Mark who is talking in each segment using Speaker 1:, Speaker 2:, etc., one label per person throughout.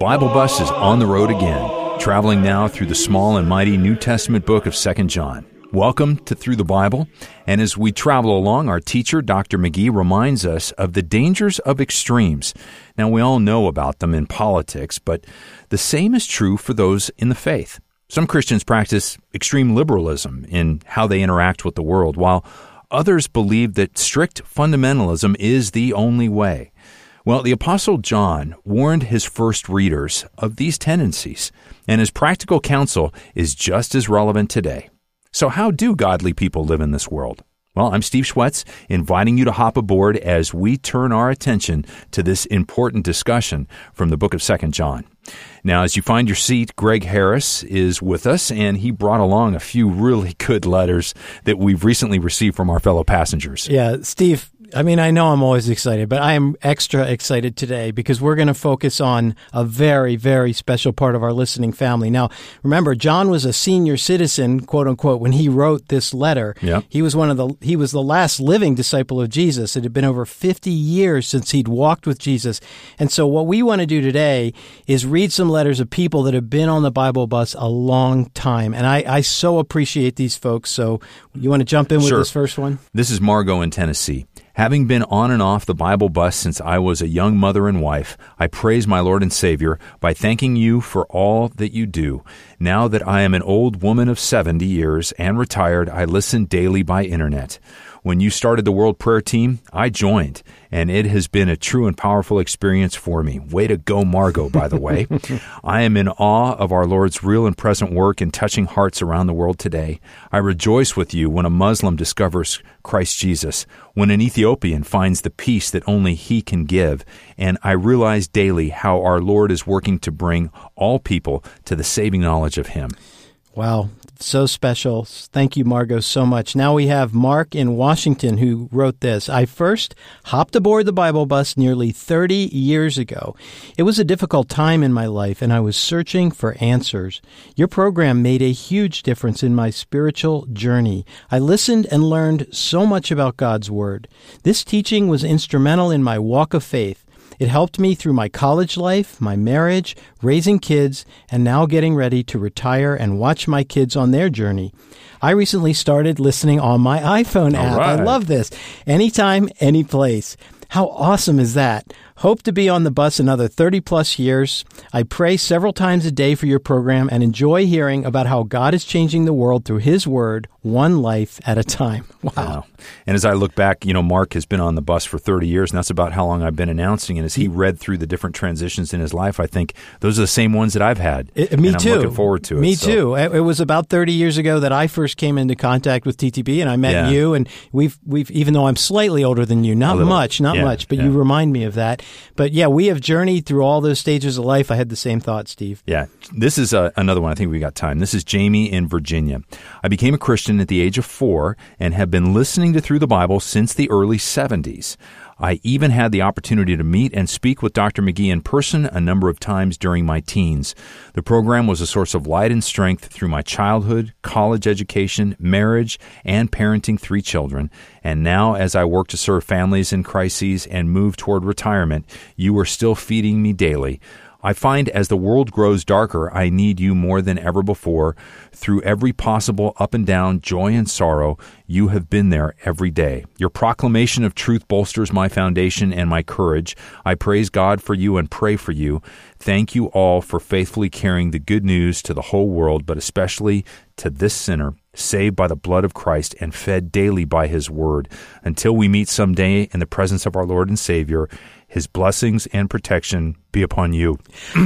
Speaker 1: Bible Bus is on the road again, traveling now through the small and mighty New Testament book of 2 John. Welcome to Through the Bible, and as we travel along, our teacher, Dr. McGee, reminds us of the dangers of extremes. Now, we all know about them in politics, but the same is true for those in the faith. Some Christians practice extreme liberalism in how they interact with the world, while others believe that strict fundamentalism is the only way. Well, the Apostle John warned his first readers of these tendencies, and his practical counsel is just as relevant today. So how do godly people live in this world? Well, I'm Steve Schwetz, inviting you to hop aboard as we turn our attention to this important discussion from the book of 2 John. Now, as you find your seat, Greg Harris is with us, and he brought along a few really good letters that we've recently received from our fellow passengers.
Speaker 2: Yeah, Steve, I know I'm always excited, but I am extra excited today because we're going to focus on a very, very special part of our listening family. Now, remember, John was a senior citizen, quote unquote, when he wrote this letter.
Speaker 1: Yep.
Speaker 2: He was the last living disciple of Jesus. It had been over 50 years since he'd walked with Jesus. And so what we want to do today is read some letters of people that have been on the Bible bus a long time. And I so appreciate these folks. So you want to jump in with
Speaker 1: Sure.
Speaker 2: this first one?
Speaker 1: This is Margot in Tennessee. Having been on and off the Bible bus since I was a young mother and wife, I praise my Lord and Savior by thanking you for all that you do. Now that I am an old woman of 70 years and retired, I listen daily by internet. When you started the World Prayer Team, I joined, and it has been a true and powerful experience for me. Way to go, Margot, by the way. I am in awe of our Lord's real and present work in touching hearts around the world today. I rejoice with you when a Muslim discovers Christ Jesus, when an Ethiopian finds the peace that only He can give, and I realize daily how our Lord is working to bring all people to the saving knowledge of Him.
Speaker 2: Wow, so special. Thank you, Margot, so much. Now we have Mark in Washington who wrote this. I first hopped aboard the Bible bus nearly 30 years ago. It was a difficult time in my life, and I was searching for answers. Your program made a huge difference in my spiritual journey. I listened and learned so much about God's Word. This teaching was instrumental in my walk of faith. It helped me through my college life, my marriage, raising kids, and now getting ready to retire and watch my kids on their journey. I recently started listening on my iPhone app.
Speaker 1: Right.
Speaker 2: I love this. Anytime, any place. How awesome is that? Hope to be on the bus another 30-plus years. I pray several times a day for your program and enjoy hearing about how God is changing the world through His Word, one life at a time. Wow.
Speaker 1: And as I look back, Mark has been on the bus for 30 years, and that's about how long I've been announcing. And as he read through the different transitions in his life, I think those are the same ones that I've had.
Speaker 2: Me
Speaker 1: and
Speaker 2: too.
Speaker 1: I'm looking forward to it.
Speaker 2: Me too. It was about 30 years ago that I first came into contact with TTB, and I met you. And we've even though I'm slightly older than you, not much, but you remind me of that. But yeah, we have journeyed through all those stages of life. I had the same thought, Steve.
Speaker 1: Yeah. This is another one. I think we got time. This is Jamie in Virginia. I became a Christian at the age of 4 and have been listening to Through the Bible since the early 70s. I even had the opportunity to meet and speak with Dr. McGee in person a number of times during my teens. The program was a source of light and strength through my childhood, college education, marriage, and parenting 3 children. And now, as I work to serve families in crises and move toward retirement, you are still feeding me daily. I find as the world grows darker, I need you more than ever before. Through every possible up and down, joy and sorrow, you have been there every day. Your proclamation of truth bolsters my foundation and my courage. I praise God for you and pray for you. Thank you all for faithfully carrying the good news to the whole world, but especially to this sinner, saved by the blood of Christ and fed daily by His Word. Until we meet someday in the presence of our Lord and Savior, His blessings and protection be upon you.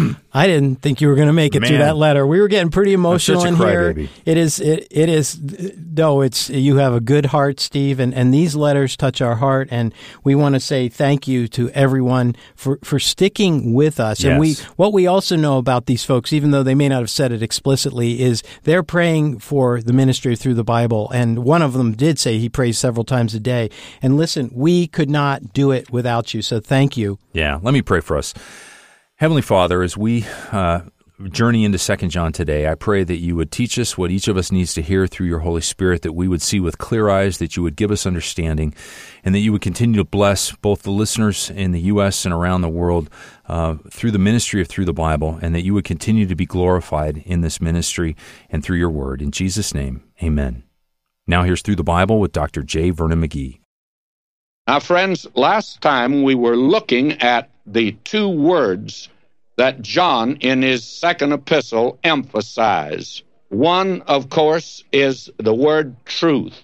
Speaker 2: I didn't think you were going to make it through that letter. We were getting pretty emotional in here.
Speaker 1: Crybaby.
Speaker 2: It is. No, you have a good heart, Steve, and these letters touch our heart, and we want to say thank you to everyone for sticking with us.
Speaker 1: Yes.
Speaker 2: And what we also know about these folks, even though they may not have said it explicitly, is they're praying for the ministry through the Bible. And one of them did say he prays several times a day. And listen, we could not do it without you. So thank you.
Speaker 1: Yeah, let me pray for us. Heavenly Father, as we journey into 2 John today, I pray that you would teach us what each of us needs to hear through your Holy Spirit, that we would see with clear eyes, that you would give us understanding, and that you would continue to bless both the listeners in the U.S. and around the world through the ministry of Through the Bible, and that you would continue to be glorified in this ministry and through your word. In Jesus' name, amen. Now here's Through the Bible with Dr. J. Vernon McGee.
Speaker 3: Now, friends, last time we were looking at the two words that John in his second epistle emphasized. One, of course, is the word truth,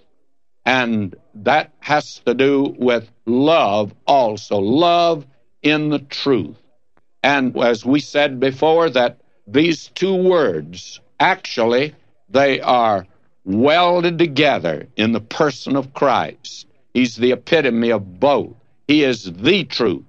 Speaker 3: and that has to do with love also, love in the truth. And as we said before, that these two words, actually, they are welded together in the person of Christ. He's the epitome of both. He is the truth,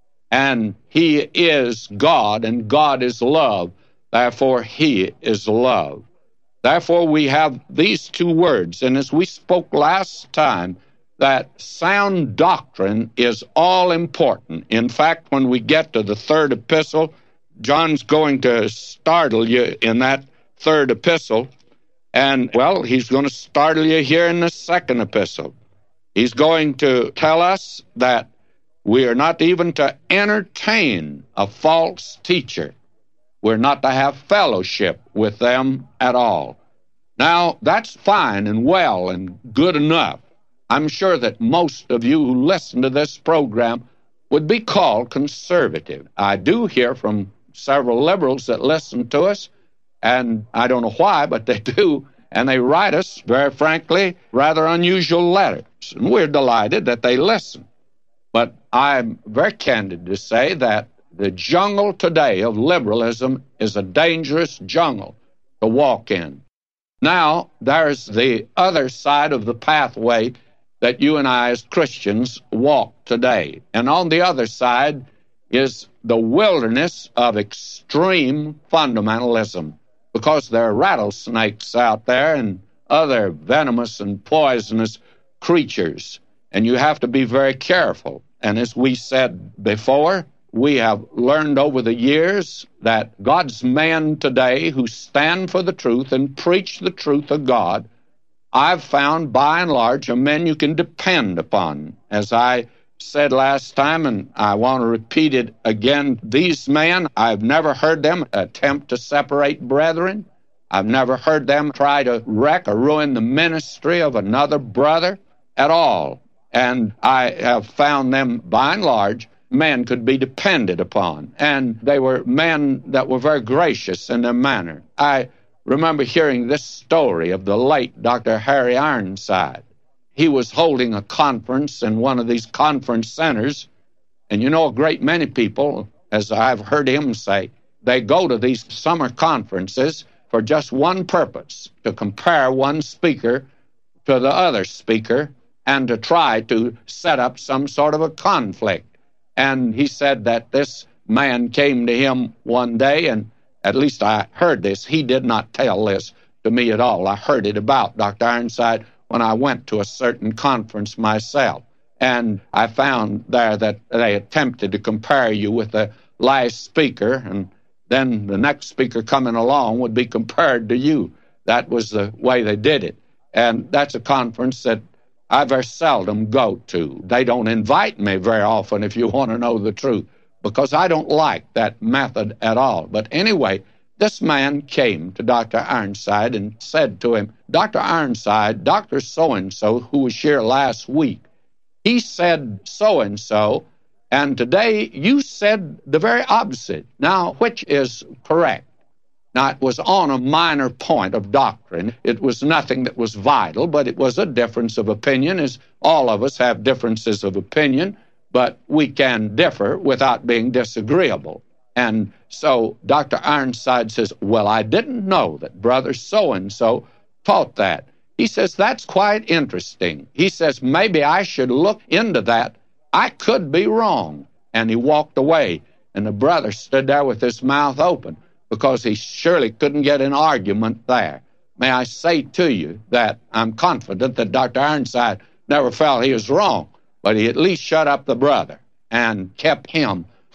Speaker 3: and He is God, and God is love. Therefore, He is love. Therefore, we have these two words, and as we spoke last time, that sound doctrine is all important. In fact, when we get to the third epistle, John's going to startle you in that third epistle, and, well, he's going to startle you here in the second epistle. He's going to tell us that we are not even to entertain a false teacher. We're not to have fellowship with them at all. Now, that's fine and well and good enough. I'm sure that most of you who listen to this program would be called conservative. I do hear from several liberals that listen to us, and I don't know why, but they do, and they write us, very frankly, rather unusual letters. And we're delighted that they listen. But I'm very candid to say that the jungle today of liberalism is a dangerous jungle to walk in. Now, there's the other side of the pathway that you and I as Christians walk today. And on the other side is the wilderness of extreme fundamentalism, because there are rattlesnakes out there and other venomous and poisonous creatures, and you have to be very careful. And as we said before, we have learned over the years that God's men today who stand for the truth and preach the truth of God, I've found by and large are men you can depend upon. As I said last time, and I want to repeat it again, these men, I've never heard them attempt to separate brethren. I've never heard them try to wreck or ruin the ministry of another brother at all. And I have found them, by and large, men could be depended upon. And they were men that were very gracious in their manner. I remember hearing this story of the late Dr. Harry Ironside. He was holding a conference in one of these conference centers, and you know, a great many people, as I've heard him say, they go to these summer conferences for just one purpose, to compare one speaker to the other speaker and to try to set up some sort of a conflict. And he said that this man came to him one day, and at least I heard this. He did not tell this to me at all. I heard it about Dr. Ironside when I went to a certain conference myself. And I found there that they attempted to compare you with the last speaker, and then the next speaker coming along would be compared to you. That was the way they did it. And that's a conference that I very seldom go to. They don't invite me very often, if you want to know the truth, because I don't like that method at all. But anyway, this man came to Dr. Ironside and said to him, Dr. Ironside, Dr. So-and-so, who was here last week, he said so-and-so, and today you said the very opposite. Now, which is correct? Now, it was on a minor point of doctrine. It was nothing that was vital, but it was a difference of opinion, as all of us have differences of opinion, but we can differ without being disagreeable. And so Dr. Ironside says, well, I didn't know that Brother so-and-so taught that. He says, that's quite interesting. He says, maybe I should look into that. I could be wrong. And he walked away, and the brother stood there with his mouth open, because he surely couldn't get an argument there. May I say to you that I'm confident that Dr. Ironside never felt he was wrong, but he at least shut up the brother and kept him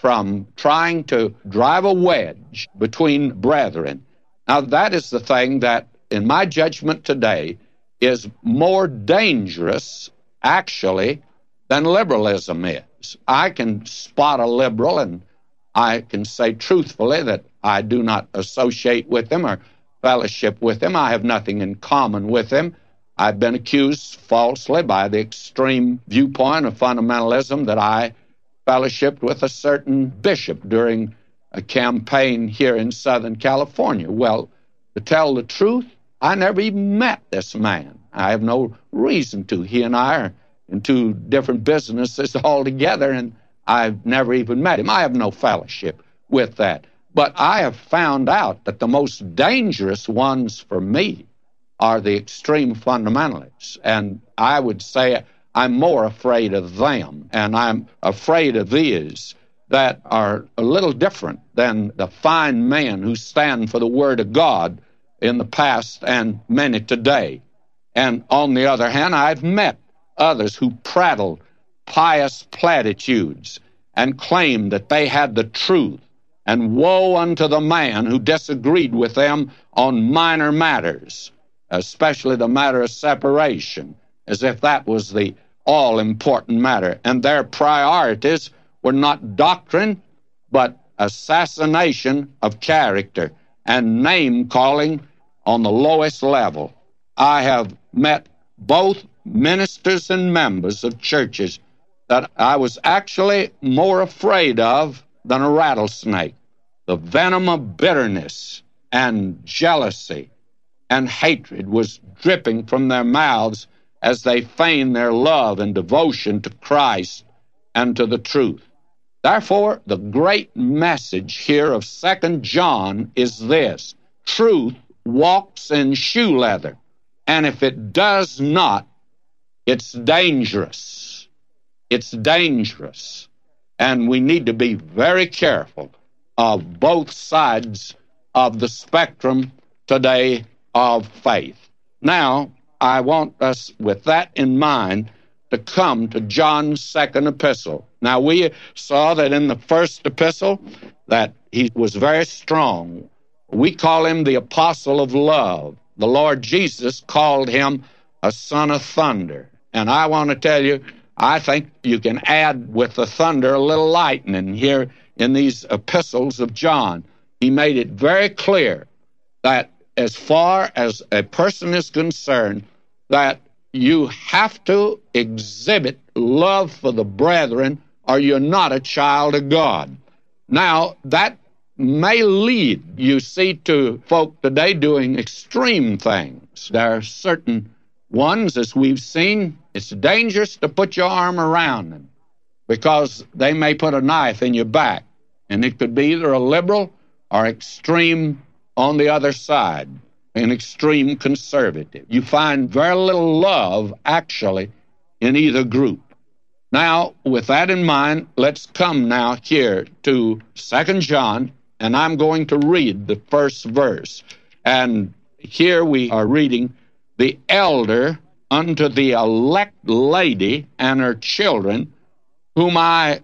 Speaker 3: from trying to drive a wedge between brethren. Now, that is the thing that, in my judgment today, is more dangerous, actually, than liberalism is. I can spot a liberal, and I can say truthfully that I do not associate with them or fellowship with them. I have nothing in common with them. I've been accused falsely by the extreme viewpoint of fundamentalism that I fellowshiped with a certain bishop during a campaign here in Southern California. Well, to tell the truth, I never even met this man. I have no reason to. He and I are in two different businesses altogether, and I've never even met him. I have no fellowship with that. But I have found out that the most dangerous ones for me are the extreme fundamentalists. And I would say I'm more afraid of them, and I'm afraid of these that are a little different than the fine men who stand for the Word of God in the past and many today. And on the other hand, I've met others who prattled pious platitudes and claimed that they had the truth, and woe unto the man who disagreed with them on minor matters, especially the matter of separation, as if that was the all-important matter. And their priorities were not doctrine, but assassination of character and name-calling on the lowest level. I have met both ministers and members of churches that I was actually more afraid of than a rattlesnake. The venom of bitterness and jealousy and hatred was dripping from their mouths as they feigned their love and devotion to Christ and to the truth. Therefore, the great message here of 2 John is this: truth walks in shoe leather, and if it does not, it's dangerous. It's dangerous. And we need to be very careful of both sides of the spectrum today of faith. Now, I want us, with that in mind, to come to John's second epistle. Now, we saw that in the first epistle that he was very strong. We call him the apostle of love. The Lord Jesus called him a son of thunder. And I want to tell you, I think you can add with the thunder a little lightning here in these epistles of John. He made it very clear that as far as a person is concerned, that you have to exhibit love for the brethren or you're not a child of God. Now, that may lead, you see, to folk today doing extreme things. There are certain ones, as we've seen, it's dangerous to put your arm around them because they may put a knife in your back, and it could be either a liberal or extreme on the other side, an extreme conservative. You find very little love, actually, in either group. Now, with that in mind, let's come now here to 2 John, and I'm going to read the first verse. And here we are reading, "The elder unto the elect lady and her children, whom I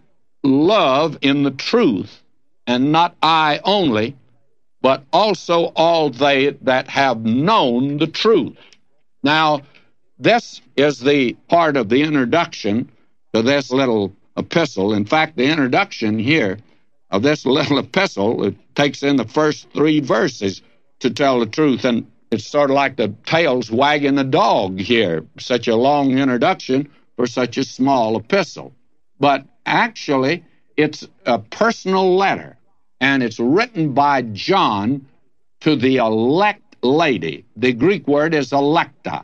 Speaker 3: love in the truth, and not I only, but also all they that have known the truth." Now, this is the part of the introduction to this little epistle. In fact, the introduction here of this little epistle, it takes in the first 3 verses to tell the truth, and it's sort of like the tail's wagging the dog here, such a long introduction for such a small epistle. But actually, it's a personal letter, and it's written by John to the elect lady. The Greek word is electa,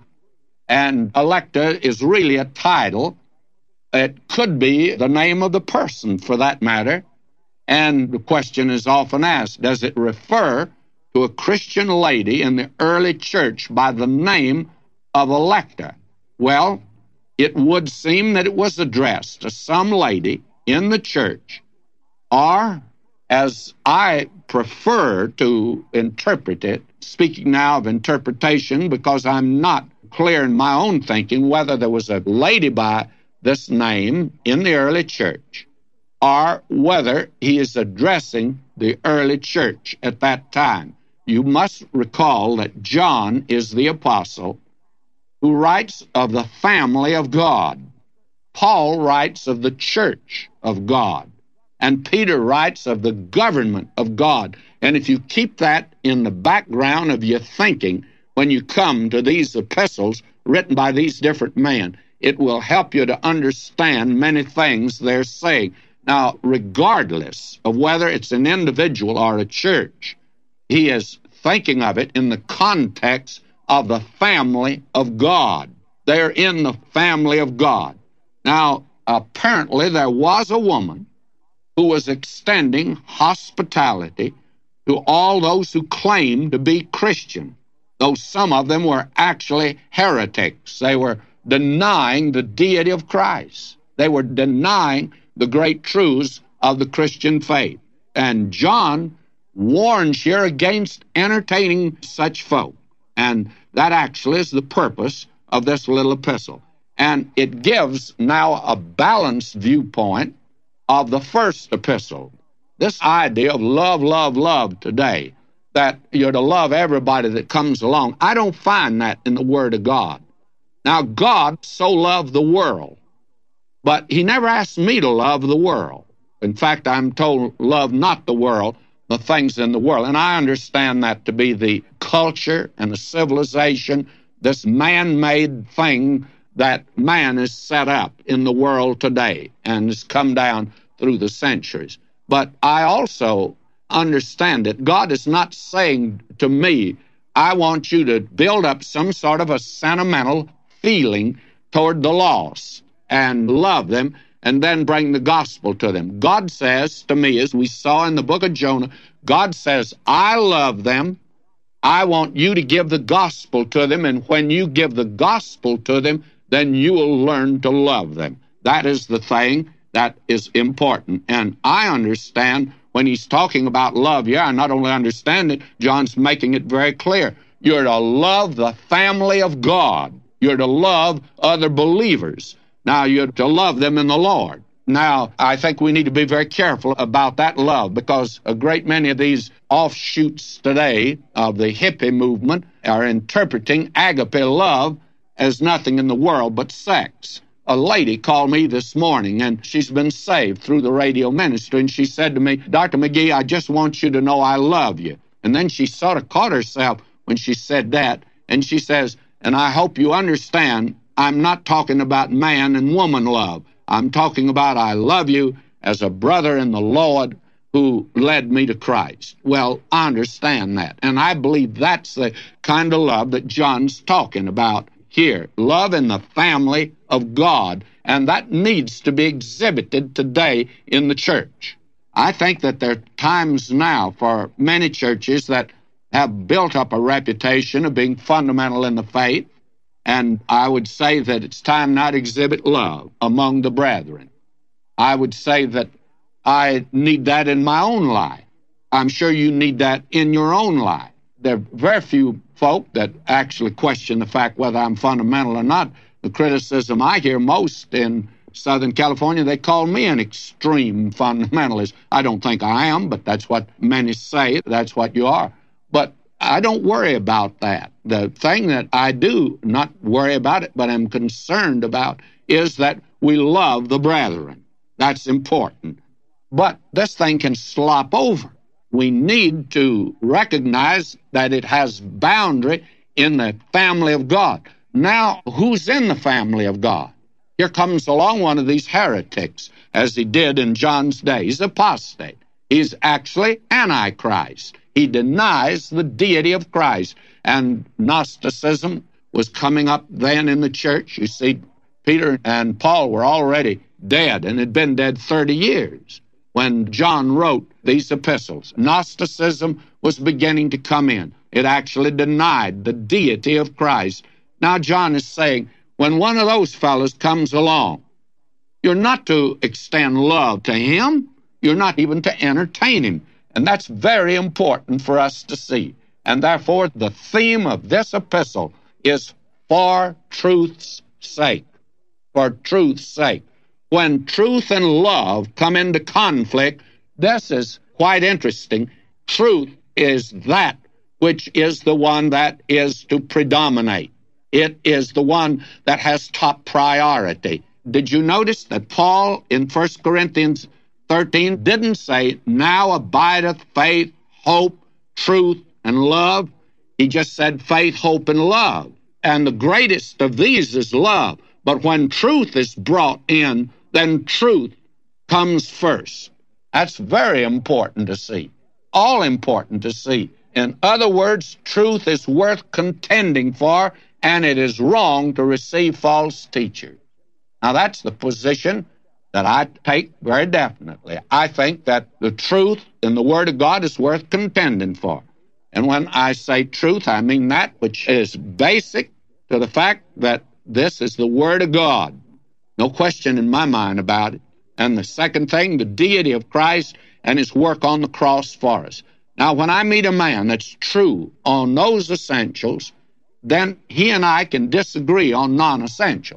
Speaker 3: and electa is really a title. It could be the name of the person, for that matter. And the question is often asked, does it refer to a Christian lady in the early church by the name of Electa? Well, it would seem that it was addressed to some lady in the church, or, as I prefer to interpret it, speaking now of interpretation because I'm not clear in my own thinking whether there was a lady by this name in the early church, or whether he is addressing the early church at that time. You must recall that John is the apostle who writes of the family of God. Paul writes of the church of God. And Peter writes of the government of God. And if you keep that in the background of your thinking when you come to these epistles written by these different men, it will help you to understand many things they're saying. Now, regardless of whether it's an individual or a church, he is thinking of it in the context of the family of God. They're in the family of God. Now, apparently there was a woman who was extending hospitality to all those who claimed to be Christian, though some of them were actually heretics. They were denying the deity of Christ. They were denying the great truths of the Christian faith. And John warns here against entertaining such folk. And that actually is the purpose of this little epistle. And it gives now a balanced viewpoint of the first epistle. This idea of love, love, love today, that you're to love everybody that comes along, I don't find that in the Word of God. Now, God so loved the world, but he never asked me to love the world. In fact, I'm told, love not the world, the things in the world. And I understand that to be the culture and the civilization, this man-made thing that man has set up in the world today and has come down through the centuries. But I also understand that God is not saying to me, I want you to build up some sort of a sentimental feeling toward the lost and love them and then bring the gospel to them. God says to me, as we saw in the book of Jonah, God says, I love them. I want you to give the gospel to them, and when you give the gospel to them, then you will learn to love them. That is the thing that is important. And I understand when he's talking about love, I not only understand it, John's making it very clear. You're to love the family of God. You're to love other believers. Now, you're to love them in the Lord. Now, I think we need to be very careful about that love, because a great many of these offshoots today of the hippie movement are interpreting agape love as nothing in the world but sex. A lady called me this morning, and she's been saved through the radio ministry, and she said to me, Dr. McGee, I just want you to know I love you. And then she sort of caught herself when she said that, and she says, and I hope you understand, I'm not talking about man and woman love. I'm talking about I love you as a brother in the Lord who led me to Christ. Well, I understand that, and I believe that's the kind of love that John's talking about here. Love in the family of God, and that needs to be exhibited today in the church. I think that there are times now for many churches that have built up a reputation of being fundamental in the faith, and I would say that it's time now to exhibit love among the brethren. I would say that I need that in my own life. I'm sure you need that in your own life. There are very few folk that actually question the fact whether I'm fundamental or not. The criticism I hear most in Southern California, they call me an extreme fundamentalist. I don't think I am, but that's what many say. That's what you are. But I don't worry about that. The thing that I do not worry about it, but am concerned about, is that we love the brethren. That's important. But this thing can slop over. We need to recognize that it has boundary in the family of God. Now, who's in the family of God? Here comes along one of these heretics, as he did in John's day. He's apostate. He's actually Antichrist. He denies the deity of Christ. And Gnosticism was coming up then in the church. You see, Peter and Paul were already dead and had been dead 30 years when John wrote these epistles. Gnosticism was beginning to come in. It actually denied the deity of Christ. Now John is saying, when one of those fellows comes along, you're not to extend love to him. You're not even to entertain him. And that's very important for us to see. And therefore, the theme of this epistle is for truth's sake. For truth's sake. when truth and love come into conflict, this is quite interesting. Truth is that which is the one that is to predominate. It is the one that has top priority. Did you notice that Paul in 1 Corinthians 13 didn't say, now abideth faith, hope, truth, and love? He just said faith, hope, and love. And the greatest of these is love. But when truth is brought in, then truth comes first. That's very important to see. All important to see. In other words, truth is worth contending for, and it is wrong to receive false teachers. Now, that's the position that I take very definitely. I think that the truth in the Word of God is worth contending for. And when I say truth, I mean that which is basic to the fact that this is the Word of God. No question in my mind about it. And the second thing, the deity of Christ and His work on the cross for us. Now, when I meet a man that's true on those essentials, then he and I can disagree on non-essentials.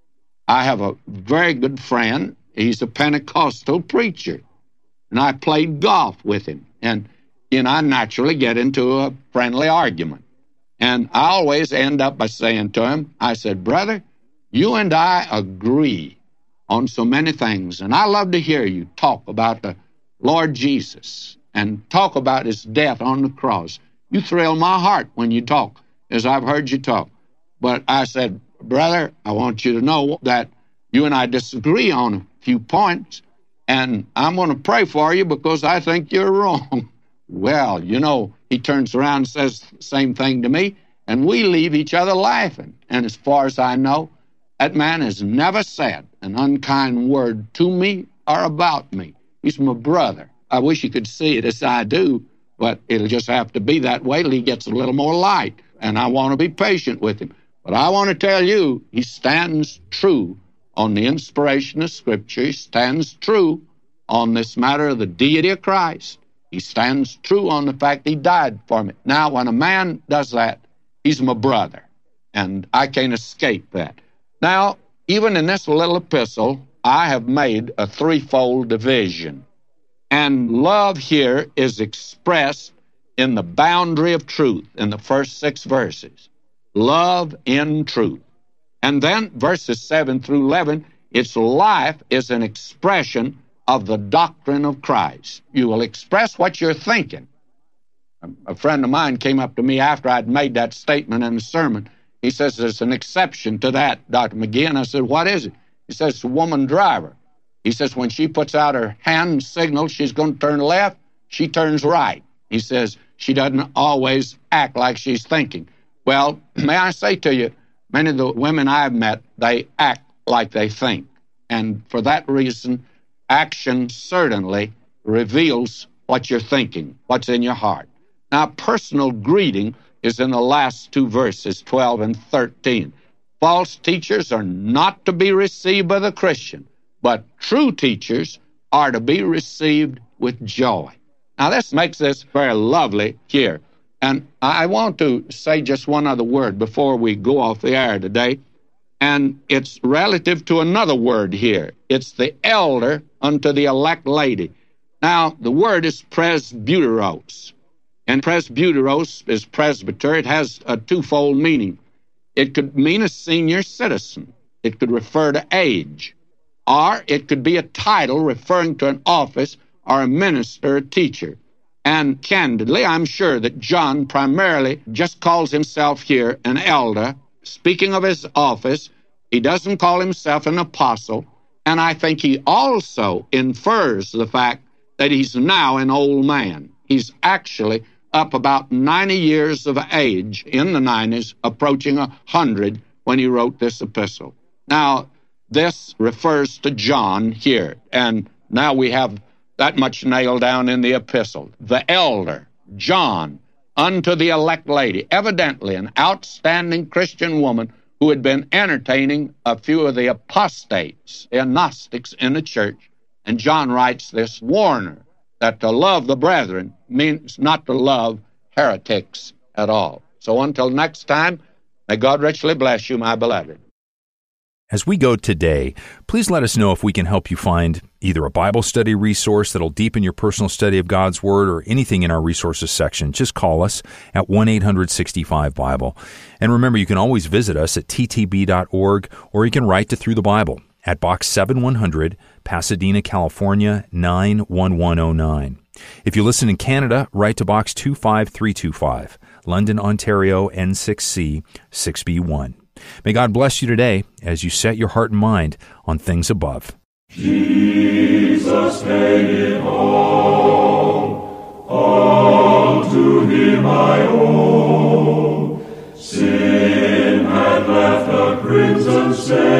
Speaker 3: I have a very good friend. He's a Pentecostal preacher. And I played golf with him. And, I naturally get into a friendly argument. And I always end up by saying to him, I said, brother, you and I agree on so many things. And I love to hear you talk about the Lord Jesus and talk about His death on the cross. You thrill my heart when you talk, as I've heard you talk. But I said, brother, I want you to know that you and I disagree on a few points, and I'm going to pray for you because I think you're wrong. Well, he turns around and says the same thing to me, and we leave each other laughing. And as far as I know, that man has never said an unkind word to me or about me. He's my brother. I wish you could see it as I do, but it'll just have to be that way till he gets a little more light, and I want to be patient with him. But I want to tell you, he stands true on the inspiration of Scripture. He stands true on this matter of the deity of Christ. He stands true on the fact He died for me. Now, when a man does that, he's my brother, and I can't escape that. Now, even in this little epistle, I have made a threefold division. And love here is expressed in the boundary of truth in the first 6 verses. Love in truth. And then verses 7 through 11, its life is an expression of the doctrine of Christ. You will express what you're thinking. A friend of mine came up to me after I'd made that statement in the sermon. He says, there's an exception to that, Dr. McGee. And I said, what is it? He says, it's a woman driver. He says, when she puts out her hand signal, she's going to turn left, she turns right. He says, she doesn't always act like she's thinking. Well, may I say to you, many of the women I've met, they act like they think. And for that reason, action certainly reveals what you're thinking, what's in your heart. Now, personal greeting is in the last 2 verses, 12 and 13. False teachers are not to be received by the Christian, but true teachers are to be received with joy. Now, this makes this very lovely here. And I want to say just one other word before we go off the air today, and it's relative to another word here. It's the elder unto the elect lady. Now, the word is presbyteros, and presbyteros is presbyter. It has a twofold meaning. It could mean a senior citizen. It could refer to age. Or it could be a title referring to an office or a minister, a teacher. And candidly, I'm sure that John primarily just calls himself here an elder. Speaking of his office, he doesn't call himself an apostle. And I think he also infers the fact that he's now an old man. He's actually up about 90 years of age, in the 90s, approaching 100 when he wrote this epistle. Now, this refers to John here, and now we have that much nailed down in the epistle. The elder, John, unto the elect lady, evidently an outstanding Christian woman who had been entertaining a few of the apostates, the Gnostics in the church. And John writes this warner that to love the brethren means not to love heretics at all. So until next time, may God richly bless you, my beloved.
Speaker 1: As we go today, please let us know if we can help you find either a Bible study resource that'll deepen your personal study of God's Word or anything in our resources section. Just call us at 1-800-65-BIBLE. And remember, you can always visit us at ttb.org, or you can write to Through the Bible at Box 7100, Pasadena, California, 91109. If you listen in Canada, write to Box 25325, London, Ontario, N6C 6B1. May God bless you today as you set your heart and mind on things above.
Speaker 4: Jesus paid it all to Him I owe. Sin had left a crimson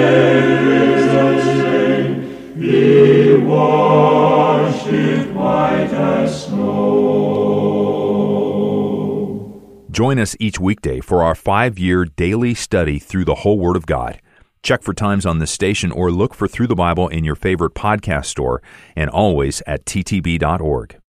Speaker 4: stain, He washed it white as snow.
Speaker 1: Join us each weekday for our 5-year daily study through the whole Word of God. Check for times on this station or look for Through the Bible in your favorite podcast store, and always at ttb.org.